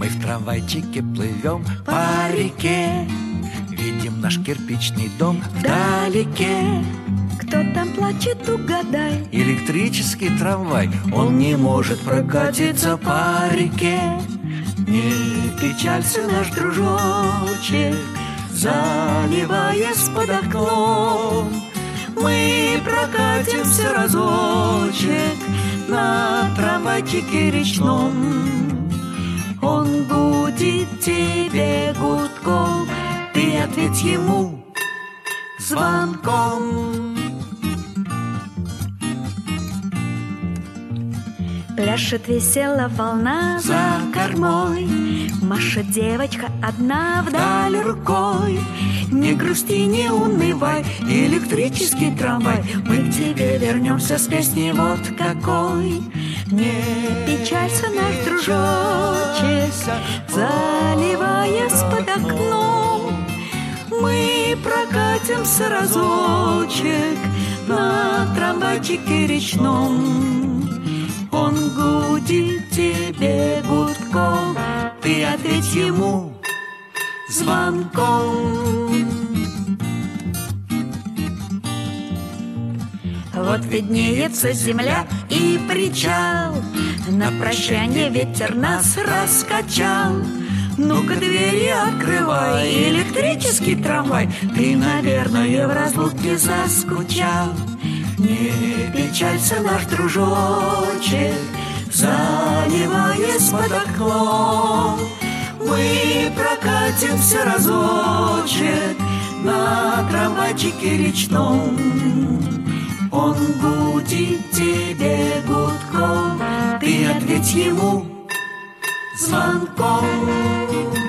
Мы в трамвайчике плывем по реке, видим наш кирпичный дом вдалеке. Кто там плачет, угадай. Электрический трамвай, он не может прокатиться по реке. Не печалься, наш дружочек, заливаясь под окном. Мы прокатимся разочек на трамвайчике речном. Он гудит тебе гудком, ты ответь ему звонком. Пляшет весела волна за кормой, машет девочка одна вдаль рукой. Не грусти, не унывай, электрический трамвай, мы к тебе вернемся с песней вот какой. Не печалься, наш дружочек, заливаясь под окном. Мы прокатимся разочек на трамвайчике речном. Он гудит тебе гудком, ты ответь ему звонком. Вот виднеется земля и причал, на прощание ветер нас раскачал. Ну-ка двери открывай, электрический трамвай, ты, наверное, в разлуке заскучал. Не печалься, наш дружочек, заливаясь под окном. Мы прокатимся разочек на трамвайчике речном. Он гудит тебе гудком, ты ответь ему звонком.